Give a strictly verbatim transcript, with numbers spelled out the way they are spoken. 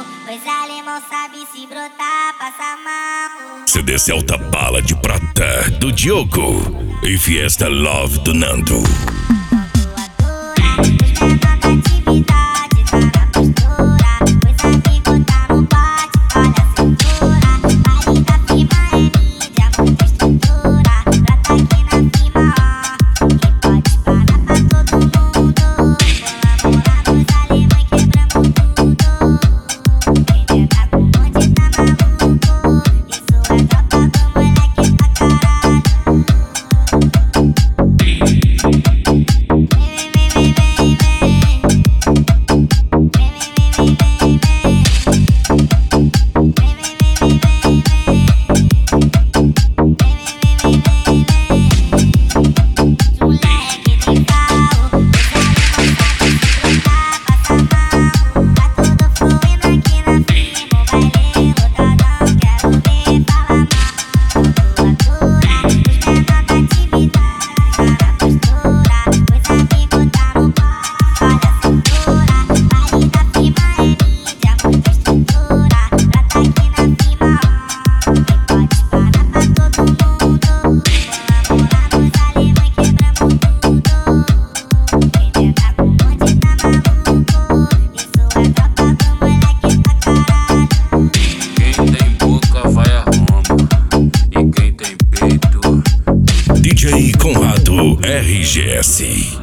Pois alemão sabe se brotar, passa mal. C D Celta Bala de Prata do Diogo e Fiesta Love do Nando. D J Conrado R G S.